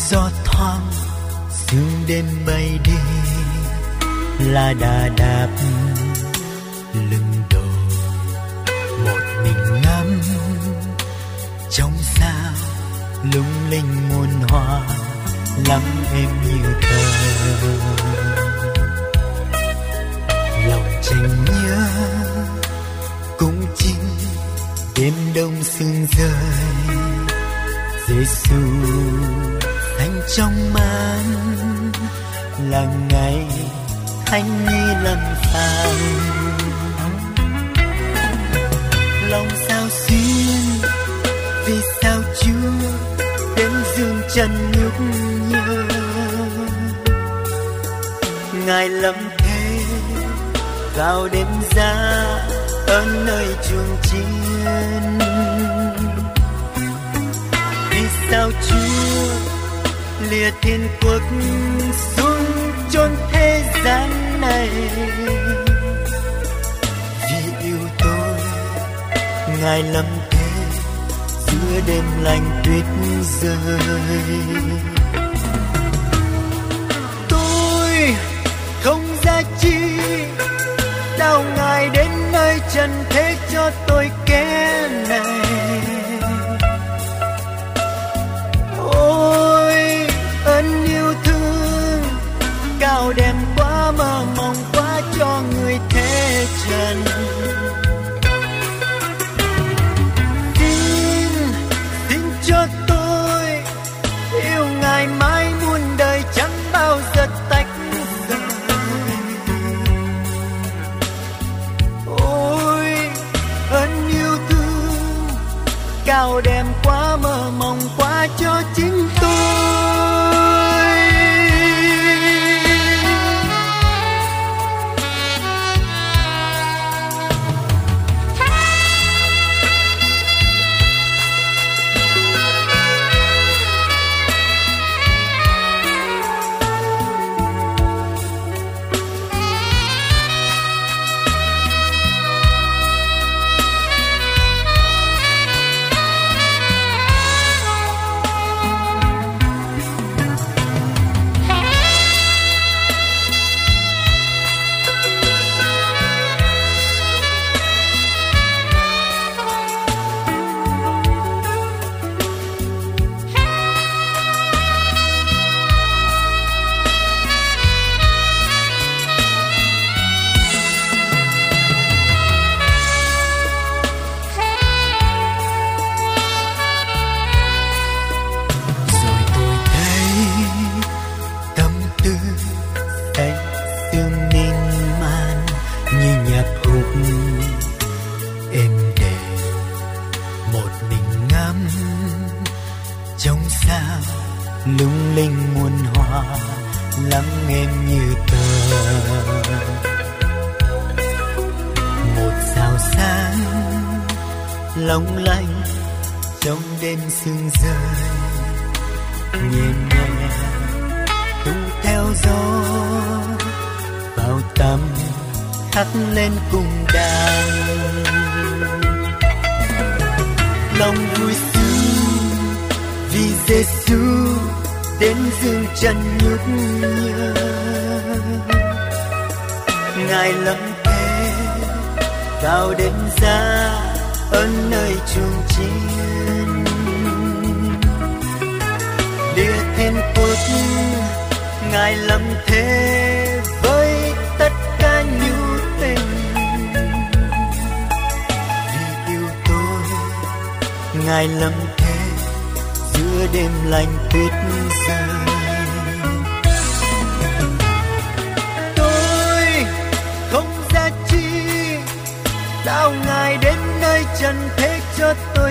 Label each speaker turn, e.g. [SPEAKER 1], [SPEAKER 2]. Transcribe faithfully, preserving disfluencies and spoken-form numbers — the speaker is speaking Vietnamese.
[SPEAKER 1] gió thoáng sương đêm bay đi, là đà đạp lưng đồi một mình ngắm trong sao lung linh muôn hoa lắm em như thơ. Lòng tranh nhớ cũng chính đêm đông sương rơi, Giêsu xanh trong màn là ngày thánh nhi lần phàm. Lòng sao xuyên vì sao Chúa đến dương trần nhúc nhớ, Ngài lâm thế vào đêm giá ở nơi chuồng chiên. Vì sao Chúa lìa thiên quốc xuống chốn thế gian này, vì yêu tôi Ngài lâm thế giữa đêm lạnh tuyết rơi. Tôi không giá trị sao Ngài đến nơi trần thế cho tôi kẻ này. Ôi ơn yêu thương cao đẹp quá, mơ mộng quá cho người thế trần. Xin, xin cho tôi yêu Ngài mãi muôn đời chẳng bao giờ tách rời. Ôi ơn yêu thương cao đẹp quá, mơ mộng quá cho chính tôi. Lung linh muôn hoa lắng em như tờ. Một sao sáng long lanh trong đêm sương rơi, nhẹ nhẹ tung theo gió vào tâm thắt lên cùng đàn. Lòng vui sướng vì Giêsu đến dương trần nhúc nhớ, Ngài lâm thế vào đêm giá ở nơi chuồng chiên. Lìa thiên quốc Ngài lâm thế với tất cả nhu tình, vì yêu tôi Ngài lâm thế giữa đêm lạnh tuyết rơi. Tôi không giá trị sao Ngài đến nơi trần thế cho tôi